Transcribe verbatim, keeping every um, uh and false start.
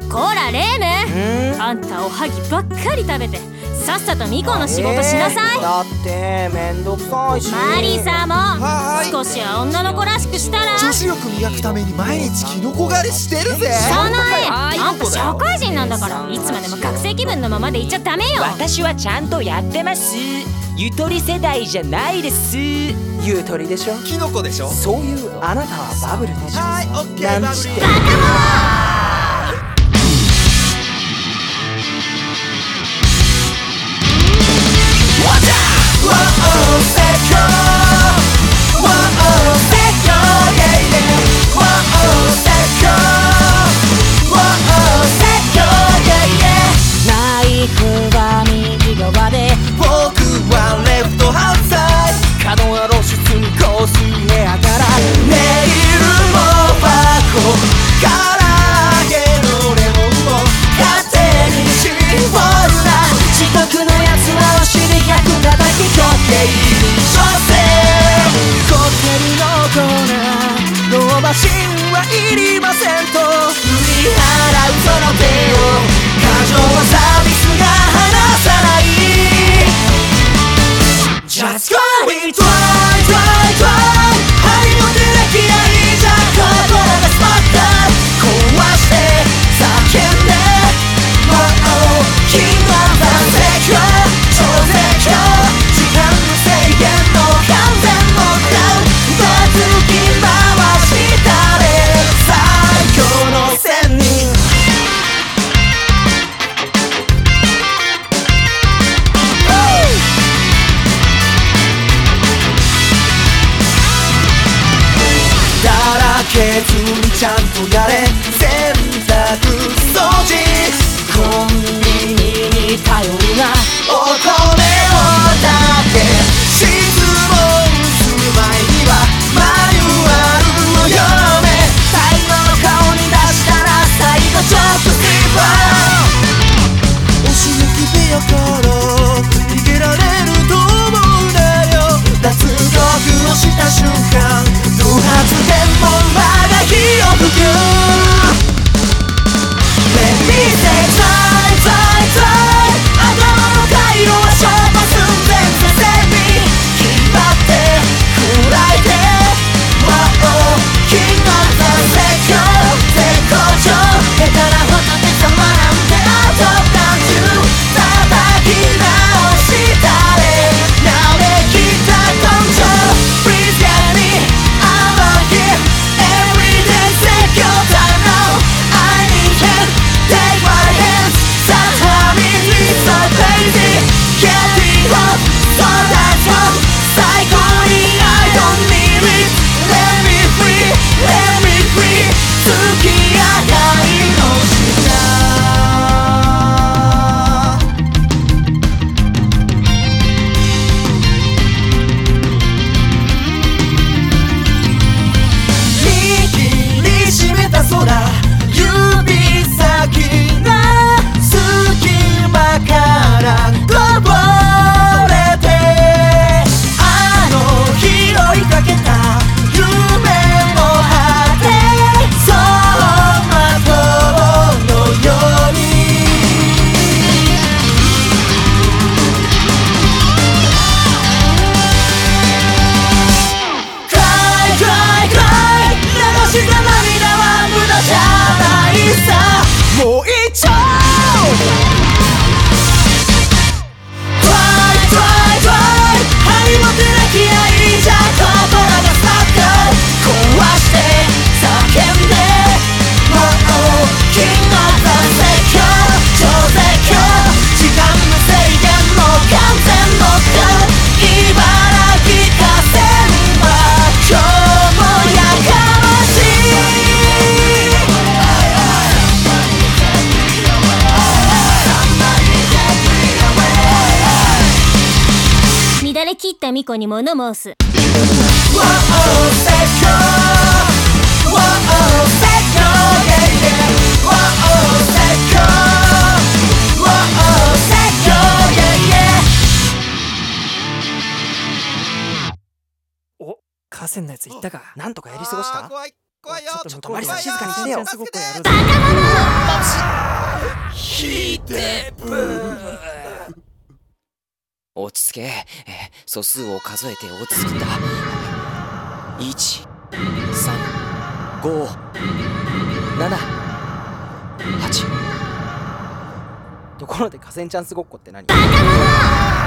こらレーム、あんたおはぎばっかり食べてさっさとミコの仕事しなさい。 だってめんどくさいし。 マリサも少しは女の子らしくしたら。 女子力磨くために毎日キノコ狩りしてるぜ。 さないあんた社会人なんだから、いつまでも学生気分のままでいっちゃダメよ。 私はちゃんとやってます。ゆとり世代じゃないです。 ゆとりでしょ、 キノコでしょ。 そういうあなたはバブルでしょ。 はい、オッケー、 なんちってバカ者。 ナイフは右側で、 僕はレフトハンドサイド。 角は露出に香水ヘアからネイルもバコ唐揚げのレモンも勝手に絞るな。 四国のやつはお尻ひゃく叩き時計に所詮コテルのコーナーのマシンはいりませんと振り払うその手を過剰サービスが離さない。 Just go it try try try 針の手で気合いじゃ心がスパッタ壊して叫んで Wow King of the Secure 超絶叫時間の制限の完全ノックダウンバズき回したれ最強の仙人。だらけずにちゃんとやれ洗濯掃除コンビニに頼るなお米をだけ質問する前にはマニュアルを読め太陽顔に出したら最後ちょっとスリーパー押し抜きペアから逃げられると思うなよ脱獄をした瞬間ド発電も我が火を吹く Let me say try try try 頭の回路はショート寸前させに引っ張って砕いて Wow King of the Secure 絶好調下手な仏様なんてあと何十叩き直したれ慣れきった根性 Please get me I'm out here Everyday secure time now I need help Take my hands Sometimes it's so crazy Getting hot So that's wrong 最高に I don't need it Let me free Let me free 月明かりの下握りしめた空指先が隙間からこぼれてあの日追いかけた夢の果て走馬灯のようにCry cry cry 流した涙は無駄じゃないさもう一丁 Try try try 針も手で気合いじゃ心がスタック壊して叫んで Wow King of the Secure 超絶叫時間の制限も完全ノックダウン茨城河川は今日もやかましい乱れ切ったミコに物申す。 Wow Secure Wow Secure Yeah yeah Wow Secure Wow Secure Yeah yeah お、河川のやつ言ったか。なんとかやり過ごした。 怖い怖いよ。 ちょっとマリサ静かにしてよ。 助けて。 ヒーテープ落ち着け。え素数を数えて落ち着くんだ。いち、さん、ご、なな、はち。 ところで河川チャンスごっこって何？